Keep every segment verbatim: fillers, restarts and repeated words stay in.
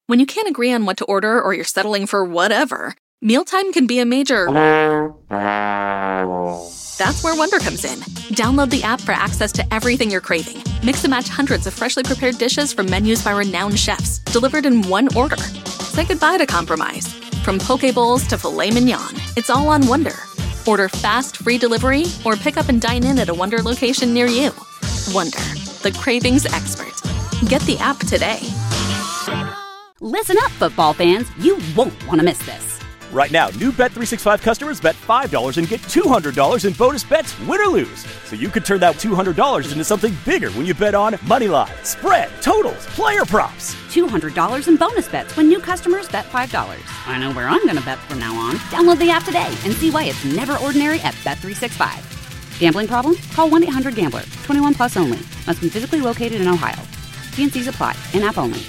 When you can't agree on what to order or you're settling for whatever, mealtime can be a major... That's where Wonder comes in. Download the app for access to everything you're craving. Mix and match hundreds of freshly prepared dishes from menus by renowned chefs, delivered in one order. Say goodbye to compromise. From poke bowls to filet mignon, it's all on Wonder. Order fast, free delivery, or pick up and dine in at a Wonder location near you. Wonder, the cravings expert. Get the app today. Listen up, football fans. You won't want to miss this. Right now, new Bet three sixty-five customers bet five dollars and get two hundred dollars in bonus bets, win or lose. So you could turn that two hundred dollars into something bigger when you bet on money line, spread, totals, player props. two hundred dollars in bonus bets when new customers bet five dollars. I know where I'm going to bet from now on. Download the app today and see why it's never ordinary at Bet three sixty-five. Gambling problem? Call one eight hundred gambler. twenty-one plus only. Must be physically located in Ohio. T and C's apply. In-app only.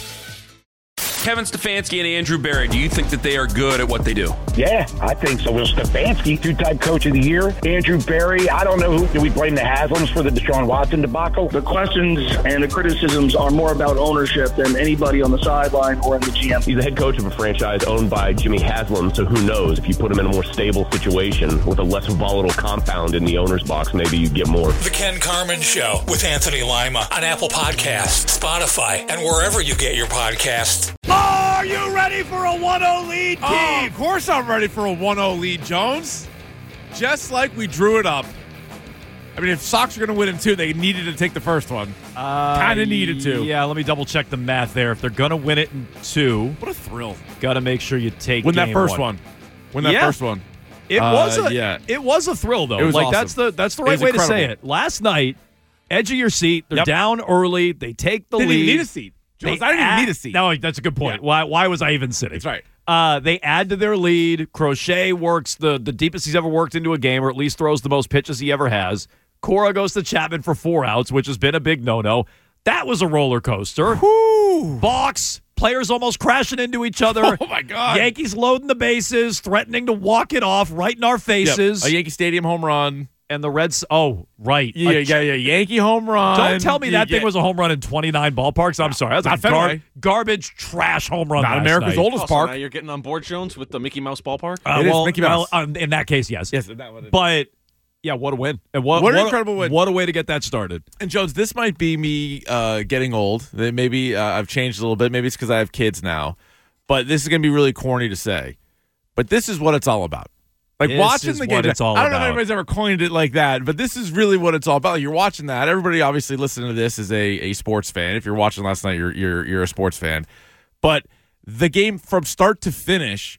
Kevin Stefanski and Andrew Berry, do you think that they are good at what they do? Yeah, I think so. Well, Stefanski, two-time coach of the year. Andrew Berry, I don't know who. Do we blame the Haslams for the Deshaun Watson debacle? The questions and the criticisms are more about ownership than anybody on the sideline or in the G M. He's the head coach of a franchise owned by Jimmy Haslam, so who knows? If you put him in a more stable situation with a less volatile compound in the owner's box, maybe you get more. The Ken Carman Show with Anthony Lima on Apple Podcasts, Spotify, and wherever you get your podcasts. Are you ready for a one oh lead, Keith? Oh, of course I'm ready for a one oh lead, Jones. Just like we drew it up. I mean, if Sox are going to win in two, they needed to take the first one. Uh, kind of needed to. Yeah, let me double-check the math there. If they're going to win it in two... What a thrill. Got to make sure you take Win game that first one. one. Win that yeah. first one. It uh, was a yeah. It was a thrill, though. It was like, awesome. That's the, that's the right way incredible. to say it. Last night, edge of your seat, they're yep. down early, they take the they lead. They didn't need a seat. Jones, I didn't even need a seat. No, that's a good point. Yeah. Why Why was I even sitting? That's right. Uh, they add to their lead. Crochet works the, the deepest he's ever worked into a game, or at least throws the most pitches he ever has. Cora goes to Chapman for four outs, which has been a big no-no. That was a roller coaster. Whoo! Balks, players almost crashing into each other. Oh, my God. Yankees loading the bases, threatening to walk it off right in our faces. Yep. A Yankee Stadium home run. And the Reds, oh, right. Yeah, yeah, yeah. Yankee home run. Don't tell me that yeah. thing was a home run in twenty-nine ballparks. I'm sorry. That's Not a gar- Fenway. garbage, trash home run. Not last America's night. oldest Oh, so park. now you're getting on board, Jones, with the Mickey Mouse ballpark? Uh, it well, is Mickey Mouse. Well, um, in that case, yes. Yes, that one. But, yeah, what a win. And what, what an what incredible a, win. What a way to get that started. And, Jones, this might be me uh, getting old. Maybe uh, I've changed a little bit. Maybe it's because I have kids now. But this is going to be really corny to say. But this is what it's all about. Like this watching the game, what it's all I don't know about. if anybody's ever coined it like that, but this is really what it's all about. Like you're watching that. Everybody obviously listening to this is a, a sports fan. If you're watching last night, you're you're you're a sports fan. But the game from start to finish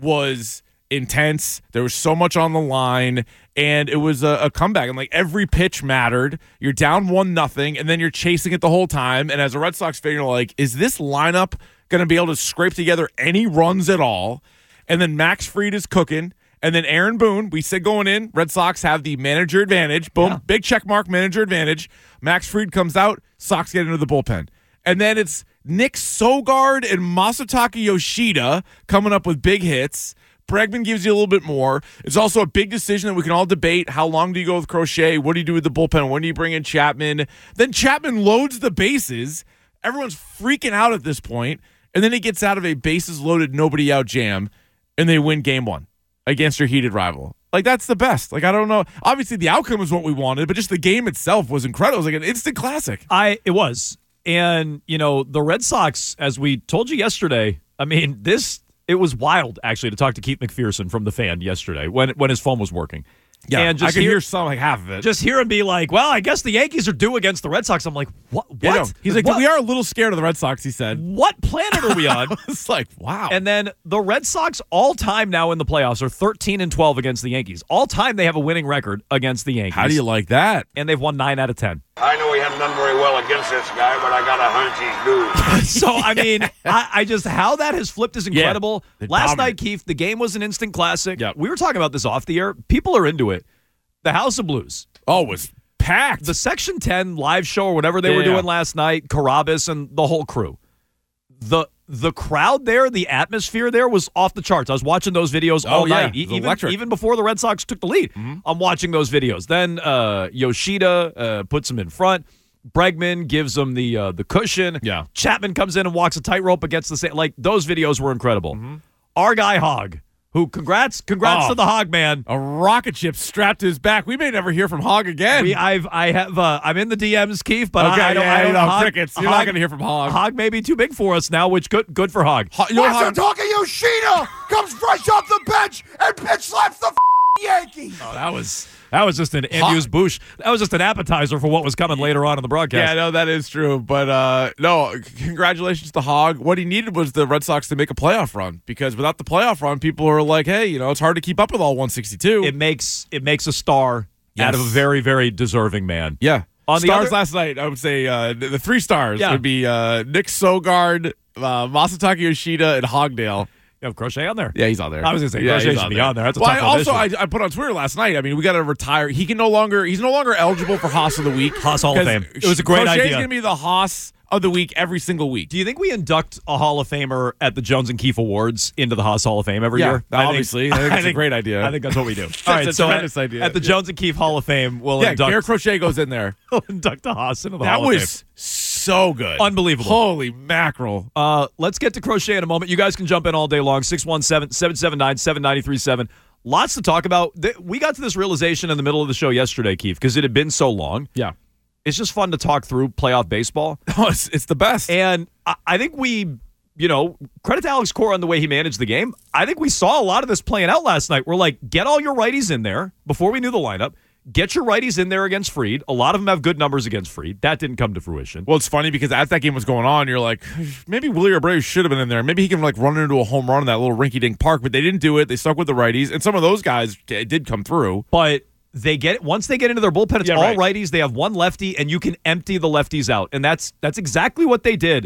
was intense. There was so much on the line, and it was a, a comeback. And like every pitch mattered. You're down one nothing, and then you're chasing it the whole time. And as a Red Sox fan, you're like, is this lineup going to be able to scrape together any runs at all? And then Max Fried is cooking. And then Aaron Boone, we said going in, Red Sox have the manager advantage. Boom, yeah. Big check mark, manager advantage. Max Fried comes out, Sox get into the bullpen. And then it's Nick Sogard and Masataka Yoshida coming up with big hits. Bregman gives you a little bit more. It's also a big decision that we can all debate. How long do you go with Crochet? What do you do with the bullpen? When do you bring in Chapman? Then Chapman loads the bases. Everyone's freaking out at this point. And then he gets out of a bases-loaded, nobody-out jam, and they win game one against your heated rival. Like, that's the best. Like, I don't know. Obviously, the outcome is what we wanted, but just the game itself was incredible. It was like an instant classic. I It was. And, you know, the Red Sox, as we told you yesterday, I mean, this, it was wild, actually, to talk to Keith McPherson from The Fan yesterday when when his phone was working. Yeah, and just I could hear, hear some, like half of it. Just hear him be like, well, I guess the Yankees are due against the Red Sox. I'm like, what? What? Yeah, no. He's like, what? we are a little scared of the Red Sox, he said. What planet are we on? It's like, wow. And then the Red Sox all time now in the playoffs are thirteen and twelve against the Yankees. All time they have a winning record against the Yankees. How do you like that? And they've won nine out of ten. I know he hasn't done very well against this guy, but I got a hunch he's due. So, I mean, I, I just, how that has flipped is incredible. Yeah, Last dominant. night, Keith, the game was an instant classic. Yep. We were talking about this off the air. People are into it. The House of Blues. Oh, it was packed. The Section ten live show or whatever they yeah, were doing yeah. last night, Carabas and the whole crew. The the crowd there, the atmosphere there was off the charts. I was watching those videos all oh, yeah. night, e- even, electric. even before the Red Sox took the lead. Mm-hmm. I'm watching those videos. Then uh, Yoshida uh, puts them in front. Bregman gives him the uh, the cushion. Yeah. Chapman comes in and walks a tightrope against the same. Like, those videos were incredible. Mm-hmm. Our guy Hogg, who congrats, congrats oh, to the Hogg man. A rocket ship strapped to his back. We may never hear from Hogg again. We, I've, I have, uh, I'm in the D Ms, Keith, but okay, I, I don't, yeah, I don't know. Hogg, Crickets. You're Hogg, not going to hear from Hogg. Hogg may be too big for us now, which good, good for Hogg. Ho- you know Hogg- Masataka Yoshida comes fresh off the bench and pitch slaps the f- Yankees. Oh, that was that was just an amuse bouche. That was just an appetizer for what was coming later on in the broadcast. Yeah, no, that is true. But uh, no, congratulations to Hogg. What he needed was the Red Sox to make a playoff run, because without the playoff run, people are like, hey, you know, it's hard to keep up with all one sixty-two. It makes it makes a star yes. out of a very, very deserving man. Yeah. On stars the other- last night, I would say uh, the, the three stars yeah. would be uh, Nick Sogard, uh, Masataka Yoshida, and Hogdale. You have Crochet on there? Yeah, he's on there. I was going to say, yeah, Crochet should be on there. That's a well, tough I also, audition. I, I put on Twitter last night, I mean, we got to retire. He can no longer, he's no longer eligible for Haas of the Week. Haas Hall of Fame. It was a great Crochet's idea. Crochet's going to be the Haas of the Week every single week. Do you think we induct a Hall of Famer at the Jones and Keefe Awards into the Haas Hall of Fame every yeah, year? obviously. I think, I think I it's think, a great idea. I think that's what we do. That's All right, a so tremendous at, idea. at the Jones and Keefe Hall of Fame, we'll yeah, induct. Garrett Crochet goes in there. We'll induct the Haas into the that Hall of Fame. That was so good. Unbelievable. Holy mackerel. Uh, let's get to Crochet in a moment. You guys can jump in all day long. six one seven, seven seven nine, seven nine three seven. Lots to talk about. We got to this realization in the middle of the show yesterday, Keith, because it had been so long. Yeah. It's just fun to talk through playoff baseball. Oh, it's, it's the best. And I, I think we, you know, credit to Alex Cora on the way he managed the game. I think we saw a lot of this playing out last night. We're like, get all your righties in there before we knew the lineup. Get your righties in there against Fried. A lot of them have good numbers against Fried. That didn't come to fruition. Well, it's funny because as that game was going on, you're like, maybe Willie Abreu should have been in there. Maybe he can like run into a home run in that little rinky-dink park, but they didn't do it. They stuck with the righties, and some of those guys did come through. But they get once they get into their bullpen, it's yeah, all right. righties. They have one lefty, and you can empty the lefties out, and that's that's exactly what they did.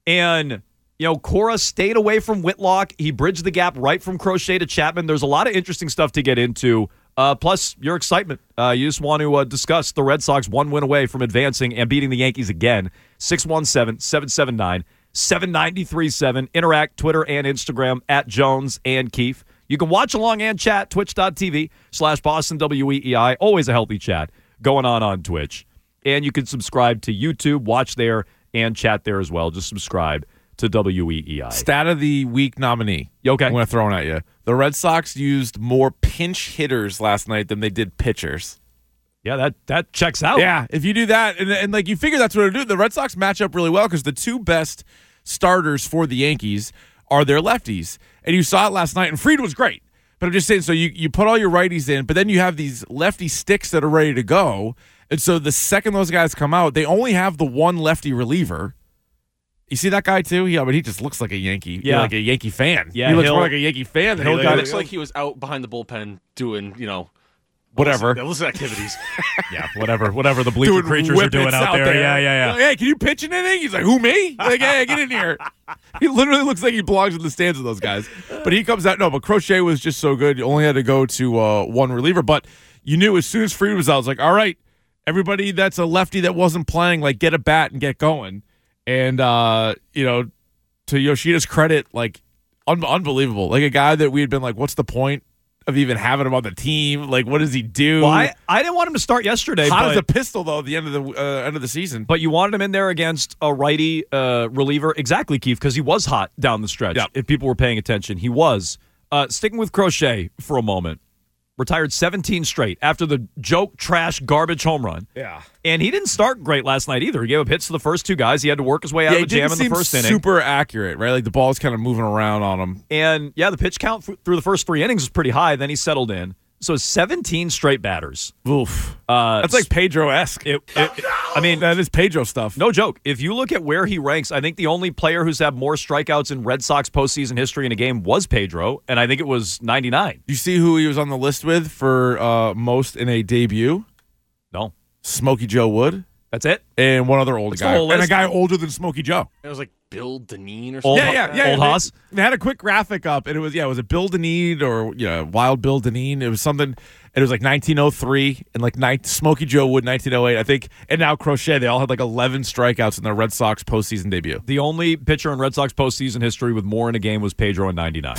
And you know, Cora stayed away from Whitlock. He bridged the gap right from Crochet to Chapman. There's a lot of interesting stuff to get into. Uh, plus, your excitement. Uh, you just want to uh, discuss the Red Sox one win away from advancing and beating the Yankees again. six one seven, seven seven nine, seven nine three seven. Interact, Twitter and Instagram at Jones and Keefe. You can watch along and chat, twitch.tv slash Boston W E E I. Always a healthy chat going on on Twitch. And you can subscribe to YouTube, watch there, and chat there as well. Just subscribe to W E E I. Stat of the week nominee. Okay. I'm going to throw it at you. The Red Sox used more pinch hitters last night than they did pitchers. Yeah, that that checks out. Yeah, if you do that, and, and like you figure that's what it do, the Red Sox match up really well because the two best starters for the Yankees are their lefties. And you saw it last night, and Fried was great. But I'm just saying, so you, you put all your righties in, but then you have these lefty sticks that are ready to go. And so the second those guys come out, they only have the one lefty reliever. You see that guy too? Yeah, but he just looks like a Yankee. Yeah, like a Yankee fan. Yeah, he looks Hill, more like a Yankee fan than Hill he got looks looks like he was out behind the bullpen doing, you know, whatever those activities. Yeah, whatever, whatever the bleacher doing creatures are doing out, out there. there. Yeah, yeah, yeah. Like, hey, can you pitch an inning? He's like, who, me? Like, hey, get in here. He literally looks like he belongs in the stands with those guys. But he comes out. No, but Crochet was just so good. You only had to go to uh, one reliever. But you knew as soon as Fried was out, I was like, all right, everybody that's a lefty that wasn't playing, like, get a bat and get going. And, uh, you know, to Yoshida's credit, like, un- unbelievable. Like, a guy that we had been like, what's the point of even having him on the team? Like, what does he do? Well, I, I didn't want him to start yesterday. Hot but, as a pistol, though, at the end of the uh, end of the season. But you wanted him in there against a righty uh, reliever. Exactly, Keith, because he was hot down the stretch. Yep. If people were paying attention, he was. Uh, sticking with Crochet for a moment. Retired seventeen straight after the joke, trash, garbage home run. Yeah. And he didn't start great last night either. He gave up hits to the first two guys. He had to work his way out yeah, of a jam in the first inning. Super accurate, right? Like the ball's kind of moving around on him. And yeah, the pitch count f- through the first three innings was pretty high. Then he settled in. So seventeen straight batters. Oof. Uh, That's like Pedro-esque. It, it, it, I mean, that is Pedro stuff. No joke. If you look at where he ranks, I think the only player who's had more strikeouts in Red Sox postseason history in a game was Pedro, and I think it was ninety-nine. You see who he was on the list with for uh, most in a debut? No. Smokey Joe Wood. That's it? And one other old That's guy. the whole And a list. guy older than Smokey Joe. It was like Bill Deneen or Old, something. Yeah, like yeah, that. yeah. Old They- Haas? They had a quick graphic up, and it was, yeah, it was a Bill Deneen or, you know, Wild Bill Deneen. It was something, it was like nineteen oh three and like ni- Smokey Joe Wood, nineteen oh eight, I think. And now Crochet, they all had like eleven strikeouts in their Red Sox postseason debut. The only pitcher in Red Sox postseason history with more in a game was Pedro in ninety-nine.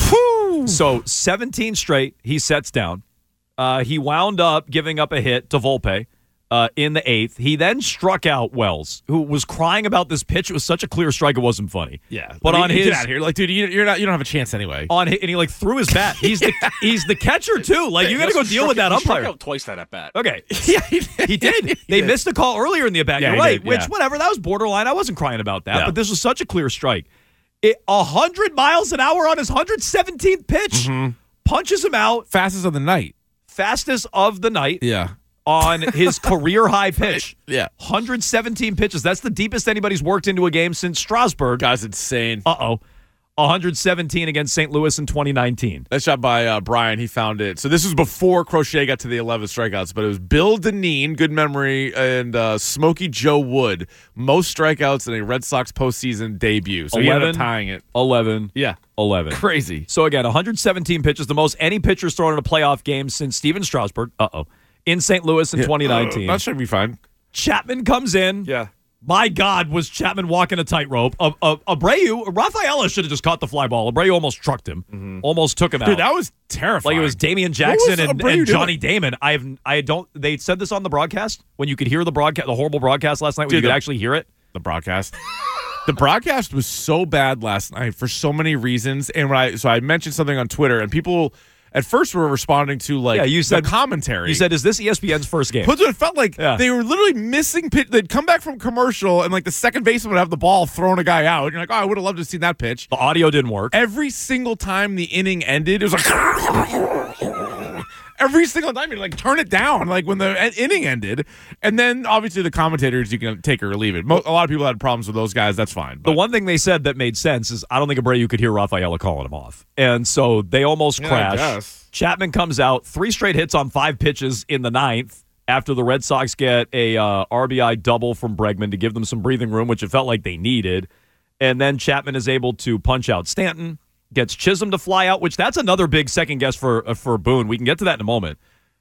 So seventeen straight, he sets down. Uh, he wound up giving up a hit to Volpe. uh, in the eighth. He then struck out Wells, who was crying about this pitch. It was such a clear strike, it wasn't funny. Yeah, but I mean, on his get out of here, like, dude, you, you're not, you don't have a chance anyway. On his, and he like threw his bat. He's the he's the catcher too. Like you got to go deal with that he umpire. Struck out twice that at bat. Okay, yeah, he did. He did. They missed a call earlier in the at bat. Yeah, You're he right. did, Which yeah. whatever, that was borderline. I wasn't crying about that, Yeah. but this was such a clear strike. It, one hundred miles an hour on his one hundred seventeenth pitch. Mm-hmm. Punches him out. Fastest of the night. Fastest of the night. Yeah. On his career high pitch. Yeah. one hundred seventeen pitches. That's the deepest anybody's worked into a game since Strasburg. Guy's insane. Uh-oh. one hundred seventeen against Saint Louis in twenty nineteen. That shot by uh, Brian. He found it. So this was before Crochet got to the eleven strikeouts, but it was Bill Dineen, good memory, and uh, Smokey Joe Wood, most strikeouts in a Red Sox postseason debut. So he ended up tying it. eleven. Yeah. eleven. Crazy. So again, one hundred seventeen pitches, the most any pitcher's thrown in a playoff game since Steven Strasburg. Uh-oh. In Saint Louis in Yeah. twenty nineteen. Uh, that should be fine. Chapman comes in. Yeah. My God, was Chapman walking a tightrope. Uh, uh, Abreu, Rafaela should have just caught the fly ball. Abreu almost trucked him. Mm-hmm. Almost took him out. Dude, that was terrifying. Like it was Damian What Jackson was and, Abreu and Johnny doing? Damon. I've I don't. They said this on the broadcast when you could hear the broadcast, the horrible broadcast last night when Dude, you could the- actually hear it. The broadcast. The broadcast was so bad last night for so many reasons. And when I so I mentioned something on Twitter, and people at first were responding to like Yeah, you said- the commentary. You said, "Is this E S P N's first game?" That's what it felt like. Yeah. They were literally missing pitch. They'd come back from commercial, and like the second baseman would have the ball throwing a guy out. And you're like, oh, I would have loved to have seen that pitch. The audio didn't work. Every single time the inning ended, it was like every single time you're like, turn it down. Like when the inning ended, and then obviously the commentators, you can take or leave it. Mo- a lot of people had problems with those guys. That's fine. The one thing they said that made sense is I don't think Abreu could hear Rafaela calling him off. And so they almost Yeah, I crashed. guess. Chapman comes out, three straight hits on five pitches in the ninth after the Red Sox get a uh, R B I double from Bregman to give them some breathing room, which it felt like they needed. And then Chapman is able to punch out Stanton, gets Chisholm to fly out, which that's another big second guess for, uh, for Boone. We can get to that in a moment.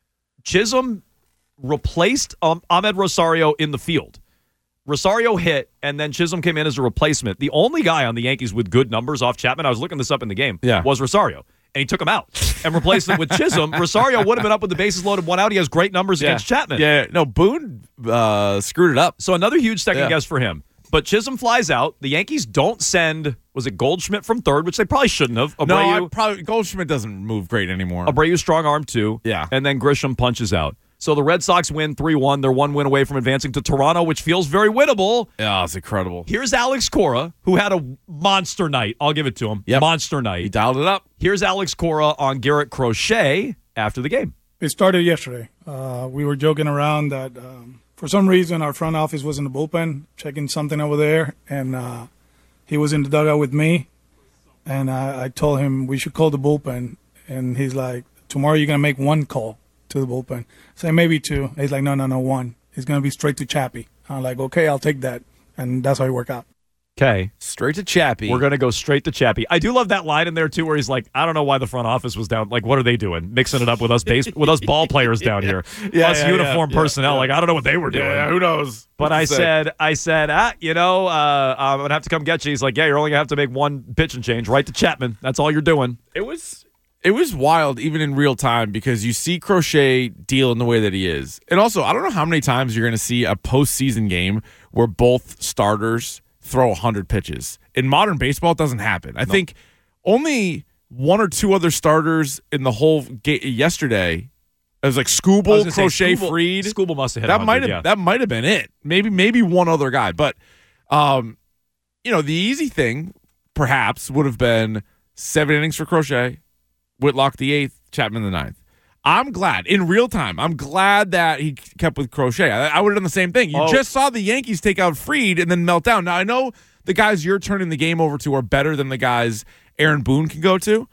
Chisholm replaced um, Ahmed Rosario in the field. Rosario hit, and then Chisholm came in as a replacement. The only guy on the Yankees with good numbers off Chapman, I was looking this up in the game, Yeah. was Rosario. And he took him out and replaced him with Chisholm. Rosario would have been up with the bases loaded, one out. He has great numbers Yeah. against Chapman. Yeah, no, Boone uh, screwed it up. So another huge second Yeah. guess for him. But Chisholm flies out. The Yankees don't send, was it Goldschmidt from third, which they probably shouldn't have. No, Abreu, I probably Goldschmidt doesn't move great anymore. Abreu strong arm too. Yeah. And then Grisham punches out. So the Red Sox win three one. They're one win away from advancing to Toronto, which feels very winnable. Yeah, it's incredible. Here's Alex Cora, who had a monster night. I'll give it to him. Yep. Monster night. He dialed it up. Here's Alex Cora on Garrett Crochet after the game. It started yesterday. Uh, we were joking around that um, for some reason our front office was in the bullpen checking something over there, and uh, he was in the dugout with me. And I, I told him we should call the bullpen, and he's like, "Tomorrow you're gonna make one call to the bullpen." Say maybe two. He's like, "No, no, no, one. He's gonna be straight to Chappie." I'm like, "Okay, I'll take that," and that's how it worked out. Okay. Straight to Chappie. We're going to go straight to Chappie. I do love that line in there, too, where he's like, I don't know why the front office was down. Like, what are they doing? Mixing it up with us base with us ball players down here. Yeah, us yeah, uniform yeah, personnel. yeah. Like, I don't know what they were doing. Yeah, who knows? But What I to say. said, I said, ah, you know, uh, I'm going to have to come get you. He's like, yeah, you're only going to have to make one pitch and change right to Chapman. That's all you're doing. It was it was wild even in real time because you see Crochet deal in the way that he is. And also, I don't know how many times you're going to see a postseason game where both starters throw one hundred pitches. In modern baseball, it doesn't happen. I think only one or two other starters in the whole ga- yesterday. It was like I was Skubal, gonna say, Crochet, Skubal- Freed. Skubal must have hit that one might hundred, have yeah. that might have been it. Maybe maybe one other guy, but um, you know, the easy thing perhaps would have been seven innings for Crochet, Whitlock the eighth, Chapman the ninth. I'm glad in real time. I'm glad that he kept with Crochet. I, I would have done the same thing. You Oh. just saw the Yankees take out Freed and then melt down. Now I know the guys you're turning the game over to are better than the guys Aaron Boone can go to.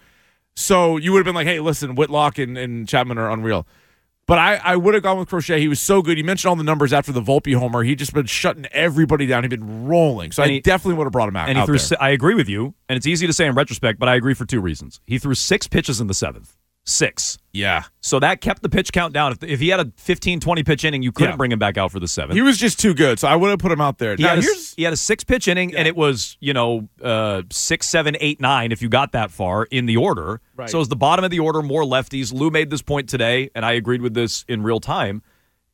So you would have been like, hey, listen, Whitlock and, and Chapman are unreal. But I, I would have gone with Crochet. He was so good. You mentioned all the numbers after the Volpe homer. He'd just been shutting everybody down. He'd been rolling. So And I he- definitely would have brought him out, And he out threw. there. si- I agree with you, and it's easy to say in retrospect, but I agree for two reasons. He threw six pitches in the seventh. Six. Yeah. So that kept the pitch count down. If, if he had a fifteen, twenty pitch inning, you couldn't Yeah. bring him back out for the seventh. He was just too good. So I would have put him out there. He, Now, had a, here's he had a six pitch inning, and it was, you know, uh, six, seven, eight, nine, if you got that far in the order. Right. So it was the bottom of the order, more lefties. Lou made this point today, and I agreed with this in real time.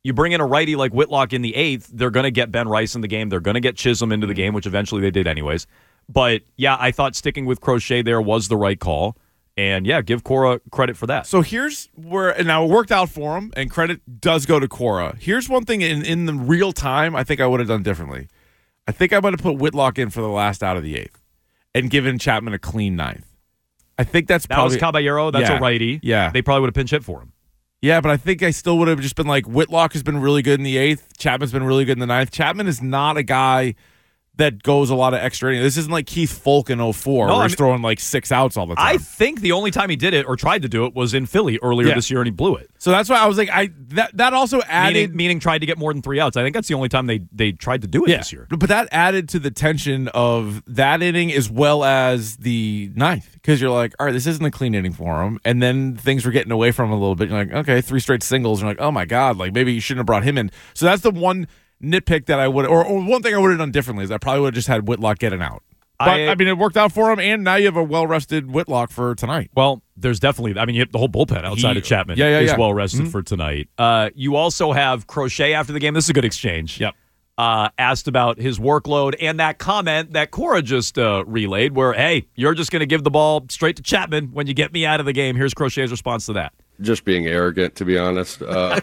You bring in a righty like Whitlock in the eighth, they're going to get Ben Rice in the game. They're going to get Chisholm into the game, which eventually they did anyways. But, yeah, I thought sticking with Crochet there was the right call. And, yeah, give Cora credit for that. So here's where, and now it worked out for him, and credit does go to Cora. Here's one thing in, in the real time I think I would have done differently. I think I might have put Whitlock in for the last out of the eighth and given Chapman a clean ninth. I think that's that probably... was Caballero. That's yeah, a righty. Yeah. They probably would have pinch hit for him. Yeah, but I think I still would have just been like, Whitlock has been really good in the eighth. Chapman's been really good in the ninth. Chapman is not a guy that goes a lot of extra innings. This isn't like Keith Folk in oh four, no, where I he's mean, throwing like six outs all the time. I think the only time he did it or tried to do it was in Philly earlier Yeah. this year, and he blew it. So that's why I was like, I that that also added... Meaning, meaning tried to get more than three outs. I think that's the only time they, they tried to do it yeah, this year. But that added to the tension of that inning as well as the ninth, because you're like, all right, this isn't a clean inning for him. And then things were getting away from him a little bit. You're like, okay, three straight singles. You're like, oh my God, like maybe you shouldn't have brought him in. So that's the one nitpick that I would, or, or one thing I would have done differently is I probably would have just had Whitlock get an out. But, I, I mean, it worked out for him, and now you have a well-rested Whitlock for tonight. Well, there's definitely, I mean, you have the whole bullpen outside He, of Chapman yeah, yeah, is yeah. well-rested Mm-hmm. for tonight. Uh, you also have Crochet after the game. This is a good exchange. Yep. Uh, asked about his workload and that comment that Cora just uh, relayed where, hey, you're just going to give the ball straight to Chapman when you get me out of the game. Here's Crochet's response to that. Just being arrogant, to be honest. Uh,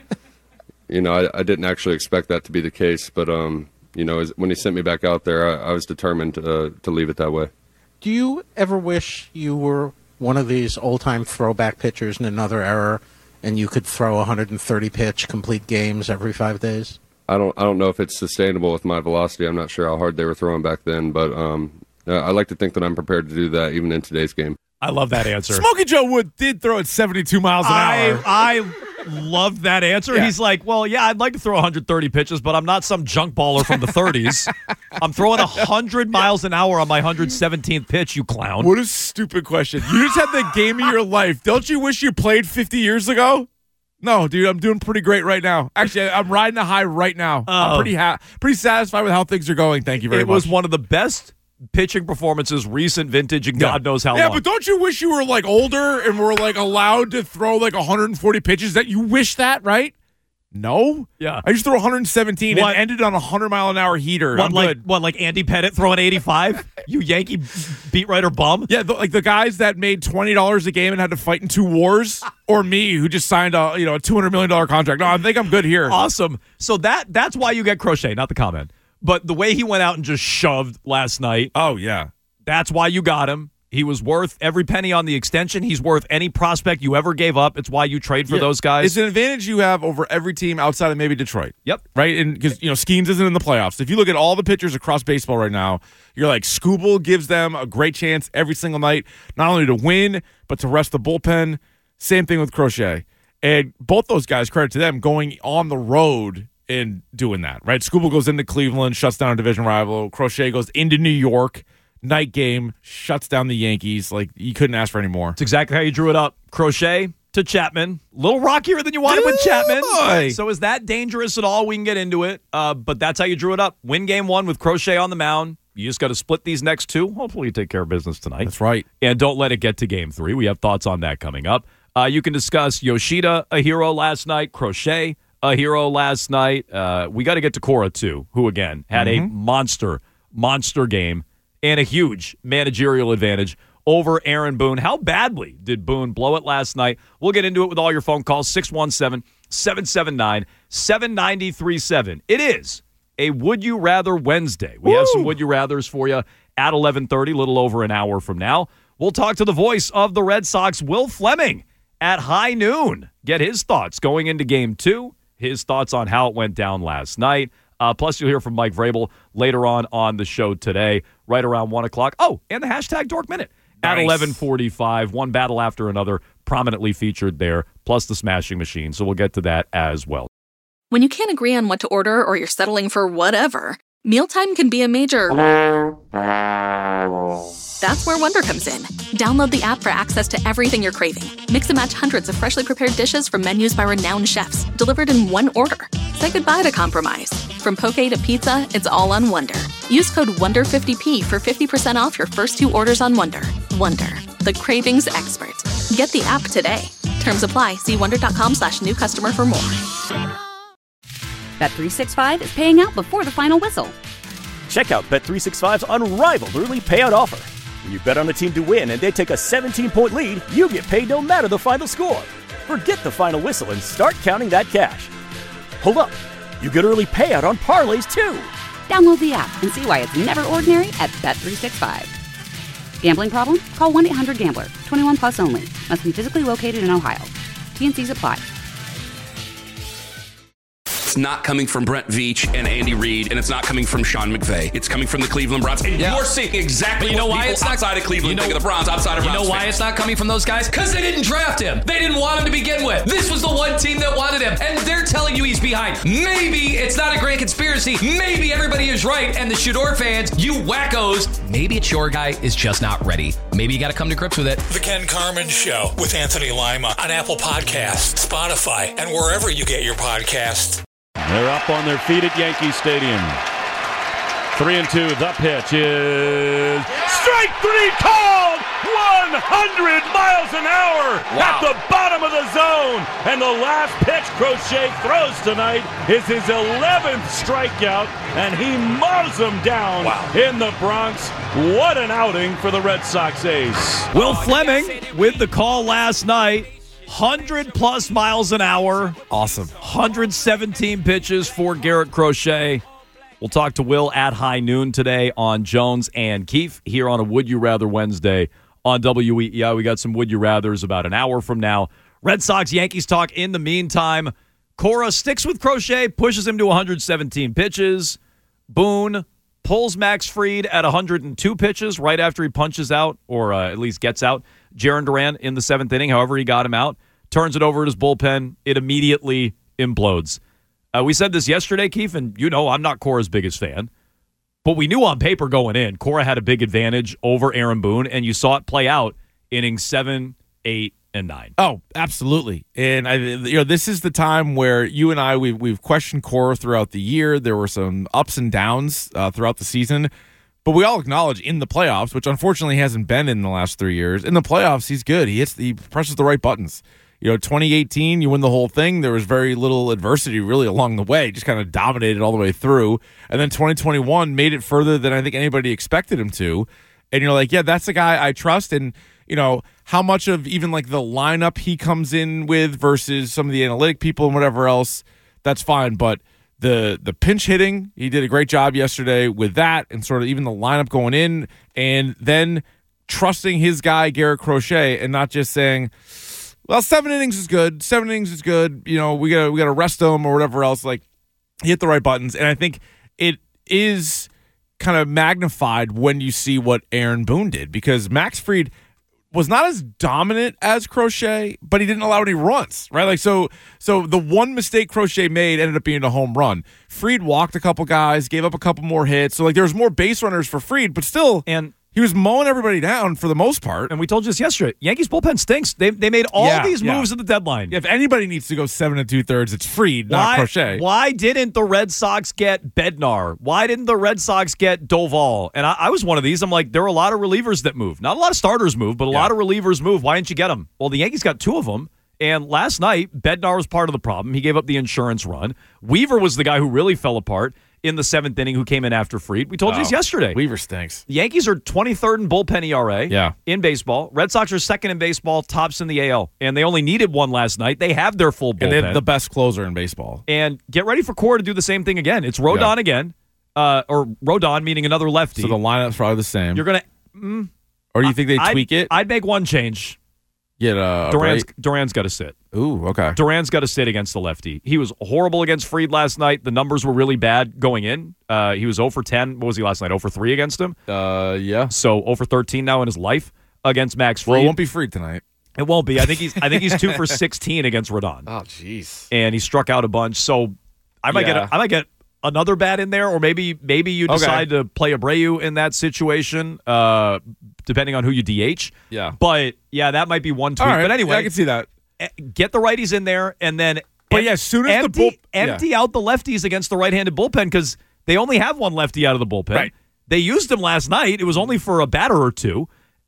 you know, I, I didn't actually expect that to be the case, but, um, you know, as, when he sent me back out there, I, I was determined uh, to leave it that way. Do you ever wish you were one of these old-time throwback pitchers in another era and you could throw one hundred thirty pitch complete games every five days? I don't I don't know if it's sustainable with my velocity. I'm not sure how hard they were throwing back then, but um, I like to think that I'm prepared to do that even in today's game. I love that answer. Smokey Joe Wood did throw at seventy-two miles an I, hour. I loved that answer. Yeah. He's like, well, yeah, I'd like to throw one hundred thirty pitches, but I'm not some junk baller from the thirties. I'm throwing one hundred miles an hour on my one hundred seventeenth pitch, you clown. What a stupid question. You just had the game of your life. Don't you wish you played fifty years ago? No, dude, I'm doing pretty great right now. Actually, I'm riding a high right now. Oh. I'm pretty ha- pretty satisfied with how things are going. Thank you very it much. It was one of the best pitching performances, recent vintage, and God yeah. knows how yeah, long. Yeah, but don't you wish you were like older and were like allowed to throw like one hundred forty pitches? That you wish that, right? No. Yeah. I just threw one hundred seventeen what? and ended on a hundred mile an hour heater. What, I'm like, good. What, like Andy Pettit throwing eighty-five? You Yankee beat writer bum? Yeah, the, like the guys that made twenty dollars a game and had to fight in two wars, or me who just signed a you know a two hundred million dollars contract. No, I think I'm good here. Awesome. So that that's why you get Crochet, not the comment. But the way he went out and just shoved last night. Oh, yeah. That's why you got him. He was worth every penny on the extension. He's worth any prospect you ever gave up. It's why you trade for Yeah, those guys. It's an advantage you have over every team outside of maybe Detroit. Yep. Right? And because, you know, Skeens isn't in the playoffs. If you look at all the pitchers across baseball right now, you're like, Skubal gives them a great chance every single night, not only to win, but to rest the bullpen. Same thing with Crochet. And both those guys, credit to them, going on the road and doing that, right? Skubal goes into Cleveland, shuts down a division rival. Crochet goes into New York. Night game, shuts down the Yankees. Like, you couldn't ask for any more. It's exactly how you drew it up. Crochet to Chapman. A little rockier than you wanted with Chapman. Boy. So is that dangerous at all? We can get into it. Uh, but that's how you drew it up. Win game one with Crochet on the mound. You just got to split these next two. Hopefully you take care of business tonight. That's right. And don't let it get to game three. We have thoughts on that coming up. Uh, you can discuss Yoshida, a hero last night. Crochet, a hero last night. Uh, we got to get to Cora, too, who, again, had Mm-hmm. a monster, monster game. And a huge managerial advantage over Aaron Boone. How badly did Boone blow it last night? We'll get into it with all your phone calls, six one seven, seven seven nine, seven nine three seven. It is a Would You Rather Wednesday. We Woo! have some Would You Rathers for you at eleven thirty, a little over an hour from now. We'll talk to the voice of the Red Sox, Will Fleming, at high noon. Get his thoughts going into game two, his thoughts on how it went down last night. Uh, plus, you'll hear from Mike Vrabel later on on the show today, right around one o'clock. Oh, and the hashtag Dork Minute at nice. eleven forty-five. One battle after another prominently featured there, plus the Smashing Machine. So we'll get to that as well. When you can't agree on what to order or you're settling for whatever, mealtime can be a major... That's where Wonder comes in. Download the app for access to everything you're craving. Mix and match hundreds of freshly prepared dishes from menus by renowned chefs, delivered in one order. Say goodbye to compromise. From poke to pizza, it's all on Wonder. Use code Wonder fifty P for fifty percent off your first two orders on Wonder. Wonder, the cravings expert. Get the app today. Terms apply. See wonder.com slash new customer for more. Bet three sixty-five is paying out before the final whistle. Check out Bet three sixty-five's unrivaled early payout offer. When you bet on a team to win and they take a seventeen-point lead, you get paid no matter the final score. Forget the final whistle and start counting that cash. Hold up. You get early payout on parlays, too. Download the app and see why it's never ordinary at Bet three sixty-five. Gambling problem? Call one eight hundred gambler. twenty-one plus only. Must be physically located in Ohio. T N Cs apply. It's not coming from Brent Veach and Andy Reid, and it's not coming from Sean McVay. It's coming from the Cleveland Browns. And Yeah. you're seeing exactly But you know what why people it's not outside of Cleveland you know, think of the Browns, outside of You Browns know why fans. it's not coming from those guys? Because they didn't draft him. They didn't want him to begin with. This was the one team that wanted him, and they're telling you he's behind. Maybe it's not a grand conspiracy. Maybe everybody is right, and the Shador fans, you wackos, maybe it's your guy is just not ready. Maybe you got to come to grips with it. The Ken Carman Show with Anthony Lima on Apple Podcasts, Spotify, and wherever you get your podcasts. They're up on their feet at Yankee Stadium. Three and two. The pitch is strike three called. one hundred miles an hour at the bottom of the zone. And the last pitch Crochet throws tonight is his eleventh strikeout, and he mows them down in the Bronx. What an outing for the Red Sox ace. Will Fleming with the call last night. one hundred plus miles an hour. Awesome. one hundred seventeen pitches for Garrett Crochet. We'll talk to Will at high noon today on Jones and Keefe here on a Would You Rather Wednesday on W E E I. We got some Would You Rathers about an hour from now. Red Sox, Yankees talk in the meantime. Cora sticks with Crochet, pushes him to one hundred seventeen pitches. Boone pulls Max Fried at one hundred two pitches right after he punches out, or uh, at least gets out, Jarren Duran in the seventh inning, however he got him out. Turns it over at his bullpen. It immediately implodes. Uh, we said this yesterday, Keith, and you know I'm not Cora's biggest fan. But we knew on paper going in, Cora had a big advantage over Aaron Boone, and you saw it play out innings seven, eight, and nine. Oh, absolutely. And I, you know, this is the time where you and I we've we've questioned Cora throughout the year. There were some ups and downs uh, throughout the season, but we all acknowledge in the playoffs, which unfortunately hasn't been in the last three years. In the playoffs, he's good. He hits, he presses the right buttons. You know, twenty eighteen, you win the whole thing. There was very little adversity really along the way. Just kind of dominated all the way through. And then twenty twenty-one made it further than I think anybody expected him to. And you're like, yeah, that's the guy I trust. And, you know, how much of even like the lineup he comes in with versus some of the analytic people and whatever else, that's fine. But the the pinch hitting, he did a great job yesterday with that and sort of even the lineup going in. And then trusting his guy, Garrett Crochet, and not just saying, well, seven innings is good. Seven innings is good. You know, we gotta we gotta rest him or whatever else. Like, he hit the right buttons, and I think it is kind of magnified when you see what Aaron Boone did, because Max Fried was not as dominant as Crochet, but he didn't allow any runs, right? Like, so so the one mistake Crochet made ended up being a home run. Fried walked a couple guys, gave up a couple more hits, so like there was more base runners for Fried, but still, and he was mowing everybody down for the most part. And we told you this yesterday. Yankees bullpen stinks. They they made all Yeah, these yeah. moves at the deadline. If anybody needs to go seven and two thirds, it's Fried, not Why, Crochet. why didn't the Red Sox get Bednar? Why didn't the Red Sox get Doval? And I, I was one of these. I'm like, there were a lot of relievers that moved. Not a lot of starters moved, but a lot of relievers moved. Why didn't you get them? Well, the Yankees got two of them. And last night, Bednar was part of the problem. He gave up the insurance run. Weaver was the guy who really fell apart in the seventh inning, who came in after Fried. We told you this Wow. yesterday. Weaver stinks. The Yankees are twenty-third in bullpen E R A Yeah. in baseball. Red Sox are second in baseball, tops in the A L. And they only needed one last night. They have their full bullpen. And they have the best closer in baseball. And get ready for Cora to do the same thing again. It's Rodon Yeah. again, uh, or Rodon meaning another lefty. So the lineup's probably the same. You're gonna, mm, or do you think they I'd- tweak it? I'd make one change. Get uh, a Duran's right- Duran's got to sit. Ooh, okay. Duran's got to sit against the lefty. He was horrible against Fried last night. The numbers were really bad going in. Uh, he was zero for ten. What was he last night? zero for three against him. Uh, yeah. So zero for thirteen now in his life against Max Fried. Well, it won't be Fried tonight. It won't be. I think he's. I think he's two for sixteen against Rodon. Oh, jeez. And he struck out a bunch. So I might Yeah. get. A, I might get another bat in there, or maybe maybe you Okay. decide to play Abreu in that situation, uh, depending on who you D H. Yeah. But yeah, that might be one tweak. All right. But anyway, Yeah, I can see that. eh, get the righties in there, and then. But em- yeah, as soon as the empty, bull- empty yeah. out the lefties against the right-handed bullpen, because they only have one lefty out of the bullpen. Right. They used him last night. It was only for a batter or two.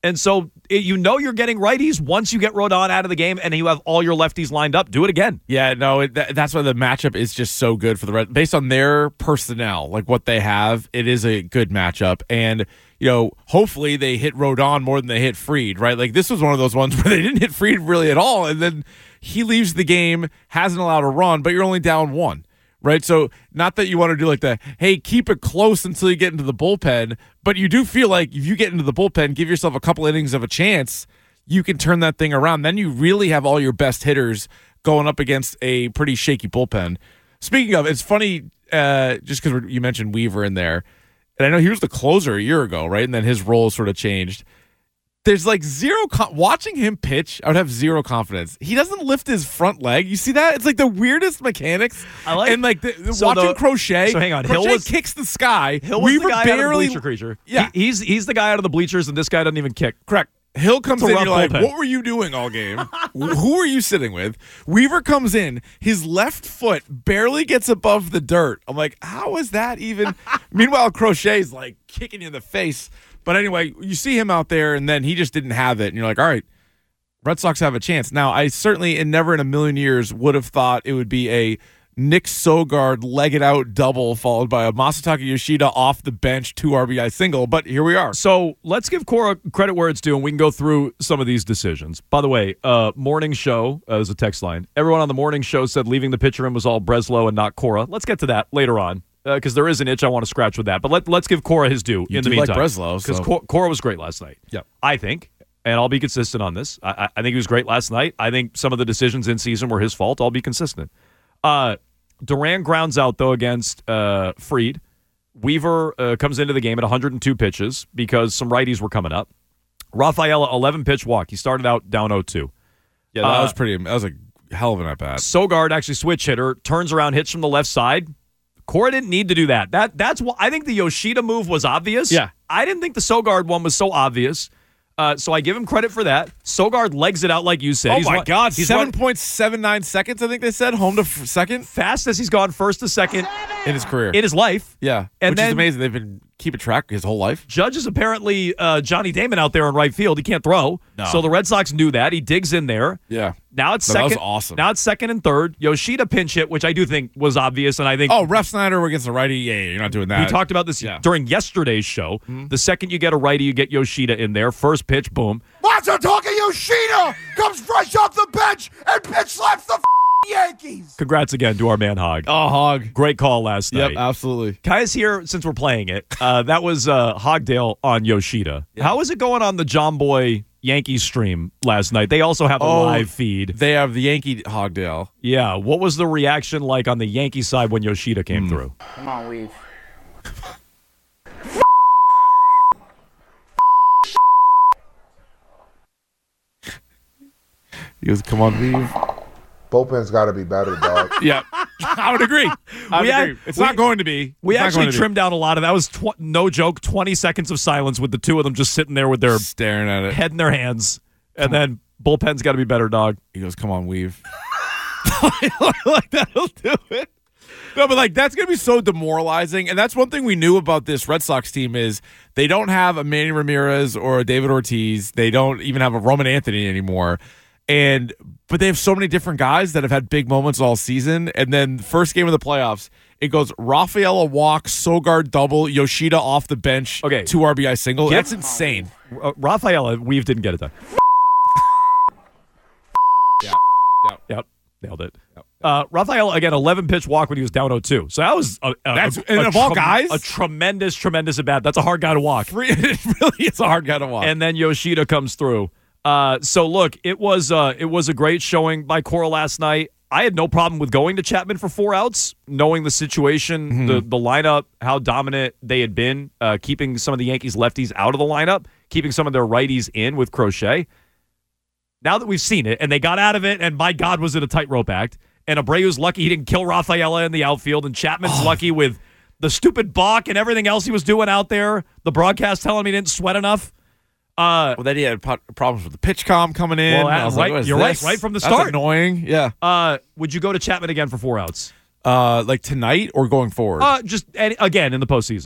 And so it, you know you're getting righties once you get Rodon out of the game and you have all your lefties lined up. Do it again. Yeah, no, it, that, that's why the matchup is just so good for the Red. Based on their personnel, like what they have, it is a good matchup. And, you know, hopefully they hit Rodon more than they hit Fried, right? Like this was one of those ones where they didn't hit Fried really at all. And then he leaves the game, hasn't allowed a run, but you're only down one. Right, so not that you want to do like the, hey, keep it close until you get into the bullpen, but you do feel like if you get into the bullpen, give yourself a couple innings of a chance, you can turn that thing around. Then you really have all your best hitters going up against a pretty shaky bullpen. Speaking of, it's funny, uh, just because you mentioned Weaver in there, and I know he was the closer a year ago, right, and then his role sort of changed. There's like zero con- watching him pitch. I would have zero confidence. He doesn't lift his front leg. You see that? It's like the weirdest mechanics. I like and like the, so watching the, Crochet. So hang on, Crochet Hill was, kicks the sky. Hill was Weaver the guy barely, out of the bleacher creature. Yeah, he, he's he's the guy out of the bleachers, and this guy doesn't even kick. Correct. Hill comes It's a in. rough You're like, bullpen. what were you doing all game? Who are you sitting with? Weaver comes in. His left foot barely gets above the dirt. I'm like, how is that even? Meanwhile, Crochet's like kicking you in the face. But anyway, you see him out there, and then he just didn't have it. And you're like, all right, Red Sox have a chance. Now, I certainly, and never in a million years, would have thought it would be a Nick Sogard legged out double followed by a Masataka Yoshida off the bench two R B I single. But here we are. So let's give Cora credit where it's due, and we can go through some of these decisions. By the way, uh, morning show uh, is a text line. Everyone on the morning show said leaving the pitcher in was all Breslow and not Cora. Let's get to that later on. Because uh, there is an itch I want to scratch with that. But let, let's give Cora his due You in the do like meantime. Breslow, Because so- Cor- Cora was great last night. Yeah. I think, and I'll be consistent on this. I, I I think he was great last night. I think some of the decisions in season were his fault. I'll be consistent. Uh, Duran grounds out, though, against uh, Fried. Weaver uh, comes into the game at one hundred two pitches because some righties were coming up. Rafaela, eleven-pitch walk. He started out down oh two. Yeah, that Uh, was pretty. That was a hell of an at bat. Sogard actually switch hitter, turns around, hits from the left side. Cora didn't need to do that. That that's what I think the Yoshida move was obvious. Yeah. I didn't think the Sogard one was so obvious. Uh, so I give him credit for that. Sogard legs it out like you said. Oh He's my run- God! he's Seven run- point seven nine seconds. I think they said home to f- second fast as he's gone first to second in his career, in his life. Yeah, And which then- is amazing. They've been keeping track his whole life. Judge is apparently uh, Johnny Damon out there in right field. He can't throw. No. So the Red Sox knew that. He digs in there. Yeah. Now it's No, that second. was awesome. Now it's second and third. Yoshida pinch hit, which I do think was obvious, and I think Oh, Ref Snyder against the righty. Yeah, yeah, you're not doing that. we talked about this Yeah. during yesterday's show. The second you get a righty, you get Yoshida in there. First pitch, boom. Masataka Yoshida comes fresh off the bench and pitch slaps the f- Yankees. Congrats again to our man Hog. Oh, Hog. Great call last Yep, night. absolutely. Guys, here, since we're playing it, uh, that was uh, Hogdale on Yoshida. How is it going on the John Boy Yankees stream last night? They also have a Oh, live feed. They have the Yankee Hogdale. Yeah. What was the reaction like on the Yankee side when Yoshida came through? Come on, Weave. He goes, "Come on, Weave." Bullpen's got to be better, dog. Yeah, I would agree. I would We agree. ac- It's we- not going to be. We It's not actually going to be. trimmed down a lot of that. Was tw- no joke. Twenty seconds of silence with the two of them just sitting there with their staring at it, head in their hands, and then bullpen's got to be better, dog. He goes, "Come on, Weave." Like that'll do it. No, but like that's gonna be so demoralizing, and that's one thing we knew about this Red Sox team is they don't have a Manny Ramirez or a David Ortiz. They don't even have a Roman Anthony anymore, and but they have so many different guys that have had big moments all season. And then first game of the playoffs, it goes Rafaela walk, Sogard double, Yoshida off the bench, Okay. two R B I single. Get- That's insane. Uh, Rafaela, Weave didn't get it done. Yeah, yeah. Yep. Nailed it. Uh, Rafael, again, eleven pitch walk when he was down oh two. So that was a, a, That's- a, and a of all trem- guys? a tremendous, tremendous at bat. That's a hard guy to walk. It really is a hard guy to walk. And then Yoshida comes through. Uh, so look, it was uh, it was a great showing by Cora last night. I had no problem with going to Chapman for four outs, knowing the situation, Mm-hmm. the the lineup, how dominant they had been, uh, keeping some of the Yankees lefties out of the lineup, keeping some of their righties in with Crochet. Now that we've seen it, and they got out of it, and my God, was it a tightrope act. And Abreu's lucky he didn't kill Rafaela in the outfield, and Chapman's Oh. lucky with the stupid balk and everything else he was doing out there. The broadcast telling him he didn't sweat enough. Uh, well, then he had po- problems with the pitch com coming in. Well, I was right- like, what is you're this? right, right from the That's start. annoying. Yeah. uh, would you go to Chapman again for four outs? Uh, like tonight or going forward? Uh, just any, again in the postseason.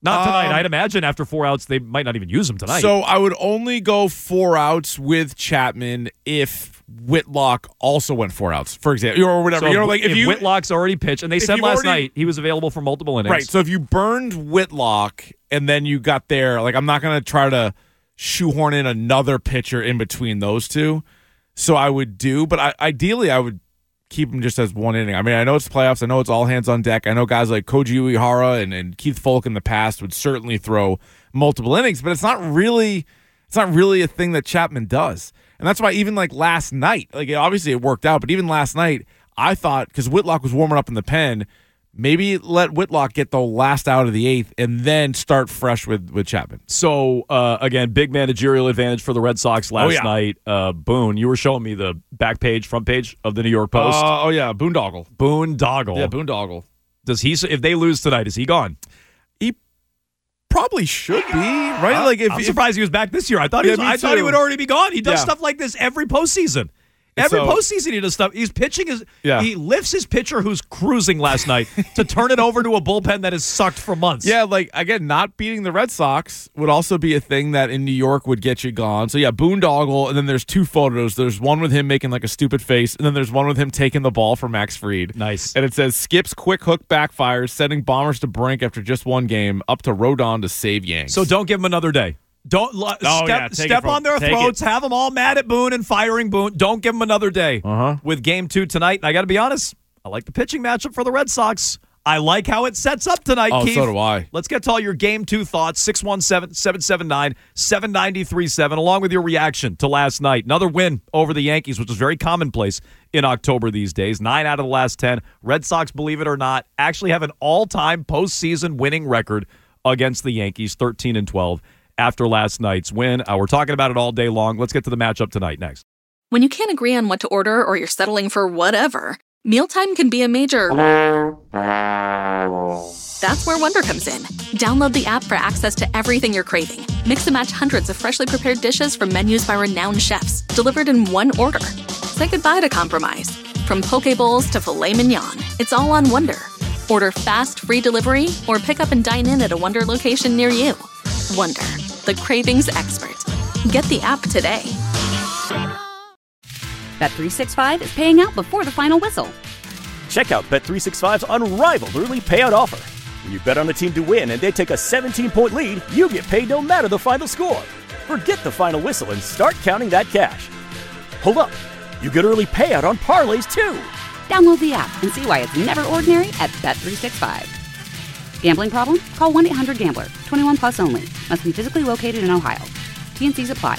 Not tonight. Um, I'd imagine after four outs, they might not even use him tonight. So I would only go four outs with Chapman if Whitlock also went four outs, for example, or whatever. So you know, like if, if you Whitlock's already pitched, and they if said you've last already- night he was available for multiple innings. right. So if you burned Whitlock and then you got there, like I'm not going to try to shoehorn in another pitcher in between those two. So I would do, but I, ideally I would keep him just as one inning. I mean, I know it's playoffs. I know it's all hands on deck. I know guys like Koji Uehara and, and Keith Folk in the past would certainly throw multiple innings, but it's not really it's not really a thing that Chapman does. And that's why even like last night, like it, obviously it worked out, but even last night, I thought because Whitlock was warming up in the pen, maybe let Whitlock get the last out of the eighth and then start fresh with, with Chapman. So, uh, again, big managerial advantage for the Red Sox last Oh, yeah. night. Uh, Boone, you were showing me the back page, front page of the New York Post. Uh, oh, yeah, Boondoggle. Boondoggle. Yeah, Boondoggle. Does he? If they lose tonight, is he gone? He probably should be, right? I'm, like if, I'm if- surprised he was back this year. I thought he Yeah, was, me I thought he too. would already be gone. He does Yeah. stuff like this every postseason. Every So- postseason he does stuff. He's pitching his. Yeah. He lifts his pitcher who's cruising last night to turn it over to a bullpen that has sucked for months. Yeah, like again, not beating the Red Sox would also be a thing that in New York would get you gone. So yeah, Boondoggle, and then there's two photos. There's one with him making like a stupid face, and then there's one with him taking the ball from Max Fried. Nice. And it says Skip's quick hook backfires, sending Bombers to brink after just one game, up to Rodon to save Yanks. So don't give him another day. Don't lo- Oh, step, yeah, take it step from- on their take throats. Have them all mad at Boone and firing Boone. Don't give him another day. Uh-huh. With game two tonight, and I got to be honest, I like the pitching matchup for the Red Sox. I like how it sets up tonight, Oh, Keith. so do I. Let's get to all your game two thoughts. six one seven, seven seven nine, seven nine three seven, along with your reaction to last night. Another win over the Yankees, which is very commonplace in October these days. Nine out of the last ten. Red Sox, believe it or not, actually have an all-time postseason winning record against the Yankees, thirteen and twelve. After last night's win. Uh, we're talking about it all day long. Let's get to the matchup tonight next. When you can't agree on what to order or you're settling for whatever, mealtime can be a major... That's where Wonder comes in. Download the app for access to everything you're craving. Mix and match hundreds of freshly prepared dishes from menus by renowned chefs, delivered in one order. Say goodbye to compromise. From poke bowls to filet mignon, it's all on Wonder. Order fast, free delivery, or pick up and dine in at a Wonder location near you. Wonder, the cravings expert. Get the app today. Bet three sixty-five is paying out before the final whistle. Check out Bet three sixty-five's unrivaled early payout offer. When you bet on a team to win and they take a seventeen-point lead, you get paid no matter the final score. Forget the final whistle and start counting that cash. Hold up. You get early payout on parlays, too. Download the app and see why it's never ordinary at Bet three sixty-five. Gambling problem? Call one eight hundred gambler. twenty-one plus only. Must be physically located in Ohio. T and Cs apply.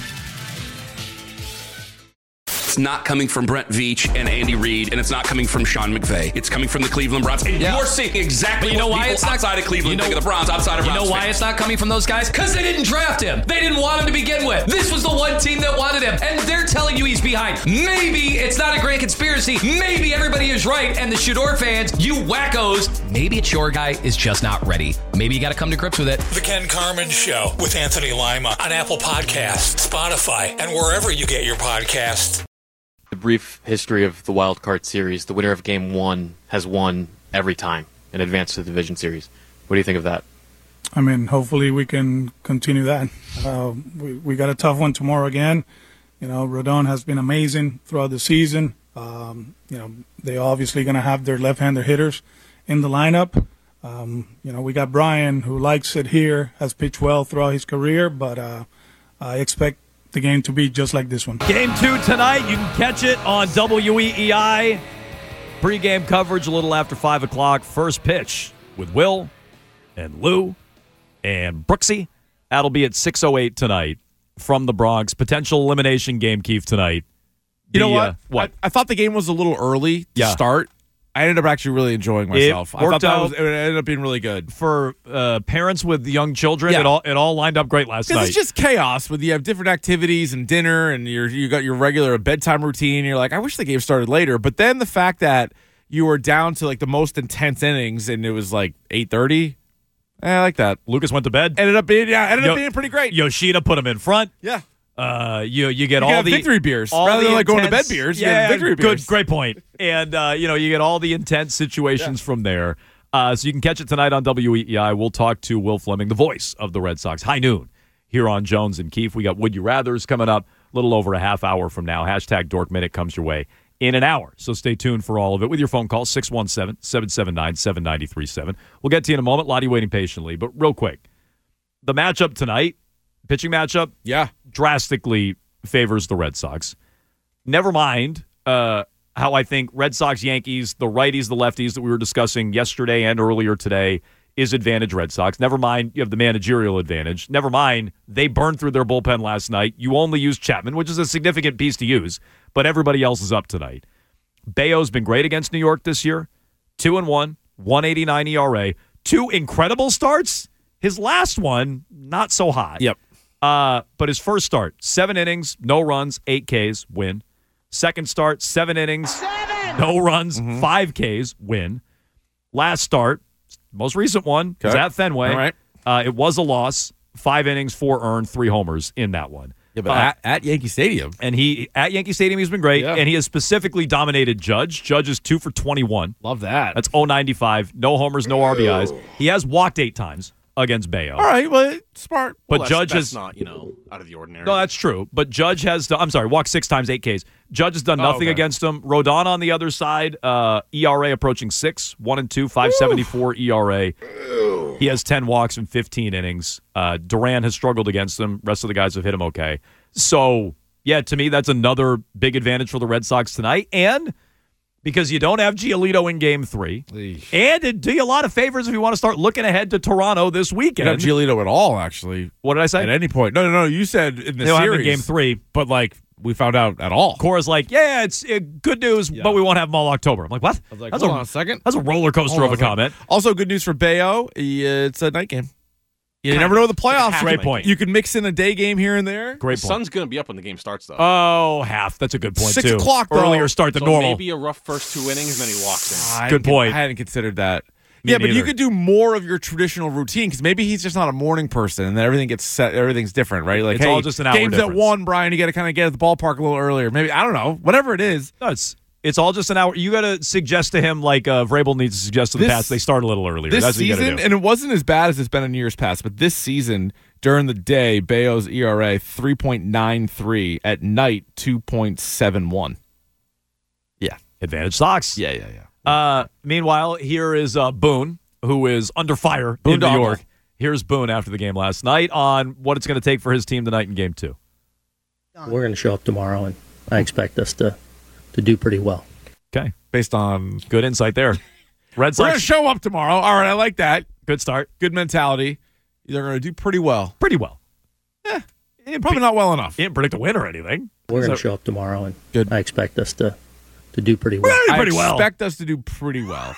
It's not coming from Brent Veach and Andy Reid, and it's not coming from Sean McVay. It's coming from the Cleveland Browns. And Yeah. you're seeing exactly But you know what why people it's not outside of Cleveland you know, think of the Browns, outside of You Browns know why fans. it's not coming from those guys? Because they didn't draft him. They didn't want him to begin with. This was the one team that wanted him, and they're telling you he's behind. Maybe it's not a grand conspiracy. Maybe everybody is right, and the Shador fans, you wackos, maybe it's your guy is just not ready. Maybe you got to come to grips with it. The Ken Carmen Show with Anthony Lima on Apple Podcasts, Spotify, and wherever you get your podcasts. The brief history of the Wild Card Series, the winner of Game One has won every time and advanced to the Division Series. What do you think of that? I mean, hopefully we can continue that. Uh, we, we got a tough one tomorrow again. You know, Rodon has been amazing throughout the season. Um, you know, they obviously going to have their left-hander hitters in the lineup. Um, you know, we got Brian, who likes it here, has pitched well throughout his career, but uh, I expect the game to be just like this one. Game two tonight. You can catch it on W E E I. Pre-game coverage a little after five o'clock. First pitch with Will and Lou and Brooksy. That'll be at six oh eight tonight from the Bronx. Potential elimination game, Keith, tonight. You know The, what? uh, what? I, I thought the game was a little early to Yeah. start. I ended up actually really enjoying myself. I worked thought that out- was, it ended up being really good. For uh, parents with young children, Yeah. it all it all lined up great last Because night. it's just chaos with you have different activities and dinner and you're you got your regular bedtime routine. You're like, I wish the game started later. But then the fact that you were down to like the most intense innings and it was like eight thirty. I like that. Lucas went to bed. Ended up being yeah, ended Yo- up being pretty great. Yoshida put him in front. Yeah. Uh, you you get You all can have the victory beers. all Rather the than, like, going to intense- bed beers, you Yeah, have victory good, beers. great point. And uh, you know, you get all the intense situations from there. Uh, so you can catch it tonight on W E E I. We'll talk to Will Fleming, the voice of the Red Sox. High noon here on Jones and Keefe. We got Would You Rathers coming up a little over a half hour from now. Hashtag Dork Minute comes your way in an hour. So stay tuned for all of it with your phone call, six one seven, seven seven nine, seven nine three seven. We'll get to you in a moment. Lottie waiting patiently. But real quick, the matchup tonight, pitching matchup, yeah, drastically favors the Red Sox. Never mind uh, how I think Red Sox, Yankees, the righties, the lefties that we were discussing yesterday and earlier today is advantage Red Sox. Never mind you have the managerial advantage. Never mind they burned through their bullpen last night. You only used Chapman, which is a significant piece to use, but everybody else is up tonight. Bayo's been great against New York this year. Two and one, one eighty-nine E R A. Two incredible starts. His last one, not so hot. Yep. Uh, but his first start, seven innings, no runs, eight Ks, win. Second start, seven innings, seven! no runs, mm-hmm. five Ks, win. Last start, most recent one, was okay. at Fenway. All right. Uh, it was a loss. Five innings, four earned, three homers in that one. Yeah, but uh, at, at Yankee Stadium. And he at Yankee Stadium, he's been great. Yeah. And he has specifically dominated Judge. Judge is two for twenty-one. Love that. That's oh ninety-five. No homers, no R B Is. He has walked eight times against Bayo. All right, well, smart. But well, Judge that's has not, you know, out of the ordinary. No, that's true. But Judge has done, I'm sorry, walked six times, eight Ks. Judge has done nothing oh, okay. against him. Rodon on the other side, uh, E R A approaching six, one and two, five seventy-four E R A. He has ten walks in fifteen innings. Uh, Duran has struggled against him. Rest of the guys have hit him okay. So, yeah, to me, that's another big advantage for the Red Sox tonight. And because you don't have Giolito in game three. Eesh. And it do you a lot of favors if you want to start looking ahead to Toronto this weekend. You don't have Giolito at all, actually. What did I say? At any point. No, no, no. You said in the they don't series. have him in game three. But, like, we found out at all. Cora's like, yeah, it's it, good news, yeah. but we won't have him all October. I'm like, what? I was like, that's hold a, on a second. That's a roller coaster hold of a comment. Second. Also, good news for Bayo. He, uh, it's a night game. You kind never know the playoffs. Great point. You can mix in a day game here and there. Great the point. sun's going to be up when the game starts, though. Oh, half. That's a good point, Six too. o'clock, though. Earlier start than so normal. Maybe a rough first two innings, and then he walks in. I good point. I hadn't considered that. Me yeah, but neither. you could do more of your traditional routine because maybe he's just not a morning person, and then everything gets set. Everything's different, right? Like, it's hey, all just an hour game's difference. at one, Brian. You got to kind of get at the ballpark a little earlier. Maybe I don't know. Whatever it is. No, it's it's all just an hour. You got to suggest to him like uh, Vrabel needs to suggest to the This- Pats they start a little earlier. This That's what you season, got to do. and it wasn't as bad as it's been in years past, but this season during the day, Bayo's E R A three point nine three, at night two point seven one. Yeah, Advantage Sox. yeah, yeah, yeah. Uh, meanwhile, here is uh, Boone, who is under fire Boone in New Doggle. York. Here's Boone after the game last night on what it's going to take for his team tonight in game two. We're going to show up tomorrow, and I expect us to, to do pretty well. Okay. Based on Good insight there. Red we're gonna Sox, show up tomorrow. All right, I like that. good start. Good mentality. They're going to do pretty well. Pretty well. Probably not well enough. He didn't predict a win or anything. We're going So- to show up tomorrow, and Good. I expect us to, to do pretty well. We're gonna do pretty I well. expect us to do pretty well.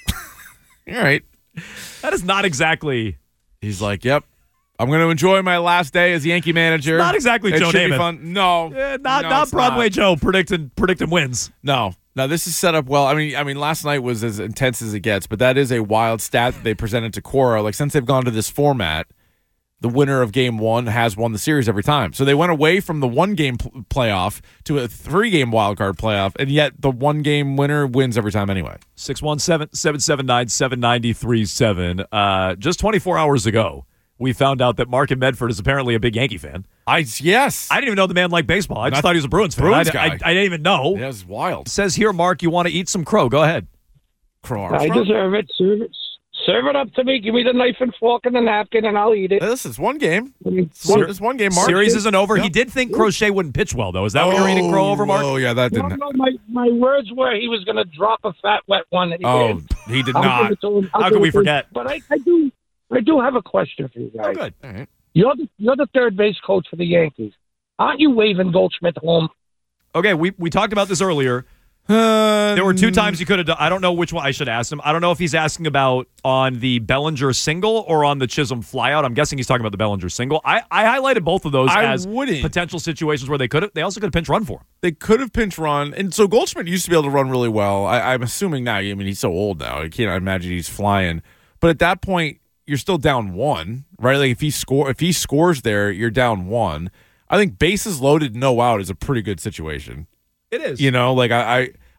All right. That is not exactly. He's like, yep. I'm going to enjoy my last day as Yankee manager. It's not exactly It Joe should be Namath. fun. No, Eh, not no, not it's Broadway not. Joe predicting predicting wins. No, no. This is set up well. I mean, I mean, last night was as intense as it gets, but that is a wild stat that they presented to Cora. Like since they've gone to this format, the winner of game one has won the series every time. So they went away from the one game pl- playoff to a three game wild card playoff, and yet the one game winner wins every time anyway. six one seven, seven seven nine, seven nine three seven. Uh, just twenty-four hours ago, we found out that Mark in Medford is apparently a big Yankee fan. I yes. I didn't even know the man liked baseball. I just Not- thought he was a Bruins fan. Bruins I, I, guy. I didn't even know. That was wild. It says here, Mark, you want to eat some crow. Go ahead. Crow I Armstrong? deserve it. Serve it. Serve it up to me. Give me the knife and fork and the napkin, and I'll eat it. Hey, This is one game. One- It's one game, Mark. Series isn't over. Yeah. He did think Crochet wouldn't pitch well, though. Is that what you're eating crow over, Mark? Oh, yeah, that No, didn't. no, my, my words were he was going to drop a fat, wet one. And he Oh, did. he did I'll not. give it to him. I'll How give could we it to him. forget? But I, I do, I do have a question for you guys. Oh, good. All right. You're the, you're the third base coach for the Yankees. Aren't you waving Goldschmidt home? Okay, we, we talked about this earlier. There were two times you could have done. I don't know which one I should ask him. I don't know if he's asking about on the Bellinger single or on the Chisholm flyout. I'm guessing he's talking about the Bellinger single. I, I highlighted both of those I as wouldn't. potential situations where they could have. They also could have pinch run for him. They could have pinch run, and so Goldschmidt used to be able to run really well. I, I'm assuming now. I mean, he's so old now. I can't imagine he's flying. But at that point, you're still down one, right? Like if he score, if he scores there, you're down one. I think bases loaded, no out is a pretty good situation. It is. You know, like I, I,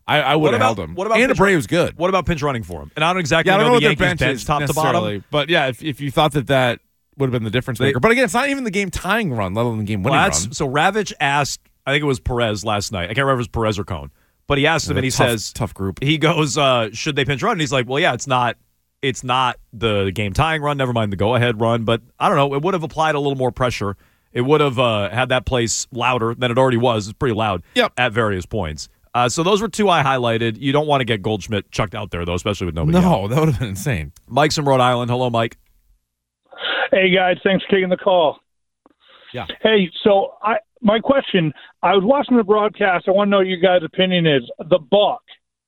I, I would What have about- held him. what about and pinch- Abreu's good. What about pinch running for him? And I don't exactly Yeah, I don't know, know the what their Yankees bench bench is top to necessarily, bottom. but yeah, if if you thought that that would have been the difference They- maker, but again, it's not even the game tying run, let alone the game winning Well, run. that's- so Ravitch asked, I think it was Perez last night. I can't remember if it was Perez or Cone, but he asked him Yeah, and he tough- says, tough group. He goes, uh, should they pinch run? And he's like, well, yeah, it's not, it's not the game tying run. Never mind the go ahead run, but I don't know. It would have applied a little more pressure. It would have uh, had that place louder than it already was. It's pretty loud yep. at various points. Uh, so those were two I highlighted. You don't want to get Goldschmidt chucked out there, though, especially with nobody No, out. that would have been insane. Mike's in Rhode Island. Hello, Mike. Hey guys, thanks for taking the call. Yeah. Hey, so I my question, I was watching the broadcast. I want to know what your guys' opinion is. The balk.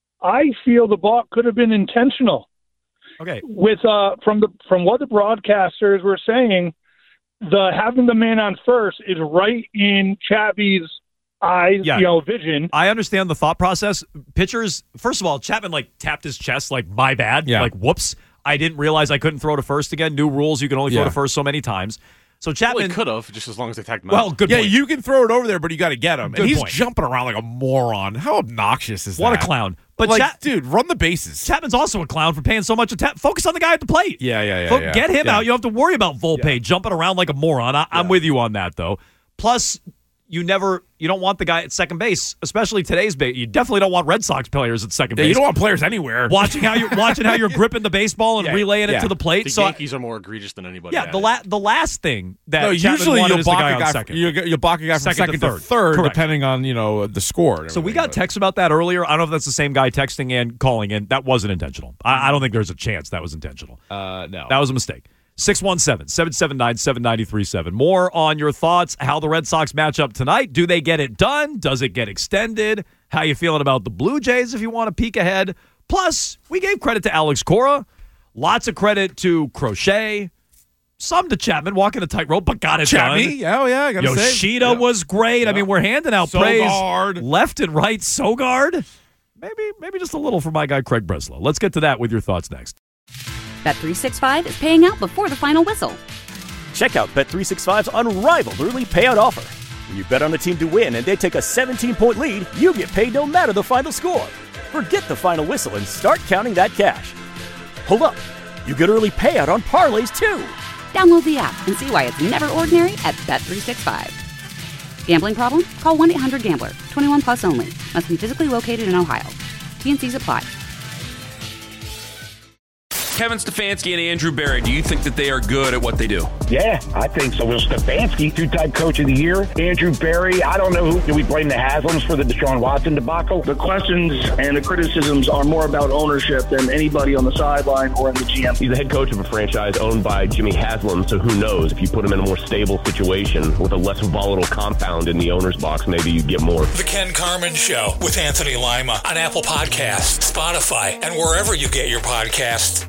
I feel the balk could have been intentional. Okay. With uh from the from what the broadcasters were saying, the having the man on first is right in Chappie's eyes, Yeah. you know, vision. I understand the thought process. Pitchers, first of all, Chapman like tapped his chest like, my bad. Yeah. Like, whoops. I didn't realize I couldn't throw to first again. New rules, you can only throw Yeah. to first so many times. So Chapman Well, he could have, just as long as they tagged him Well, out. good yeah, point. you can throw it over there, but you got to get him. Good and he's point. jumping around like a moron. How obnoxious is What that? a clown. But like, Cha- dude, run the bases. Chapman's also a clown for paying so much attention. Focus on the guy at the plate. Yeah, yeah, yeah. Fo- yeah. Get him Yeah. out. You don't have to worry about Volpe Yeah. jumping around like a moron. I- I'm with you on that, though. Plus, you never, you don't want the guy at second base, especially today's base. You definitely don't want Red Sox players at second Yeah, base. you don't want players anywhere. watching how you're watching how you're gripping the baseball and Yeah, relaying yeah. it to the plate. The so I- Yankees are more egregious than anybody. yeah, at the it. la- the last thing that No, Chapman usually wanted you'll is the block guy a on guy. second. You'll, you'll block a guy from Second second, to to third. third, Correct. depending on you know the score. and So we everything, got but- texts about that earlier. I don't know if that's the same guy texting and calling in. That wasn't intentional. I, I don't think there's a chance that was intentional. Uh, no, That was a mistake. six one seven, seven seven nine, seven nine three seven. More on your thoughts, how the Red Sox match up tonight. Do they get it done? Does it get extended? How you feeling about the Blue Jays if you want to peek ahead? Plus, we gave credit to Alex Cora. Lots of credit to Crochet. Some to Chapman walking a tightrope, but got it done. Chapman, yeah, oh, yeah, I gotta say, Yoshida yeah. was great. I mean, we're handing out praise Sogard. left and right. Sogard, maybe, maybe just a little for my guy Craig Breslow. Let's get to that with your thoughts next. Bet three sixty-five is paying out before the final whistle. Check out Bet three sixty-five's unrivaled early payout offer. When you bet on a team to win and they take a seventeen-point lead, you get paid no matter the final score. Forget the final whistle and start counting that cash. Hold up. You get early payout on parlays, too. Download the app and see why it's never ordinary at Bet three sixty-five. Gambling problem? Call one eight hundred gambler. twenty-one plus only. Must be physically located in Ohio. T N Cs apply. Kevin Stefanski and Andrew Barry, do you think that they are good at what they do? Yeah, I think so. Will Stefanski, two-time coach of the year. Andrew Barry, I don't know who. Do we blame the Haslams for the Deshaun Watson debacle? The questions and the criticisms are more about ownership than anybody on the sideline or in the G M. He's the head coach of a franchise owned by Jimmy Haslam, so who knows? If you put him in a more stable situation with a less volatile compound in the owner's box, maybe you get more. The Ken Carman Show with Anthony Lima on Apple Podcasts, Spotify, and wherever you get your podcasts.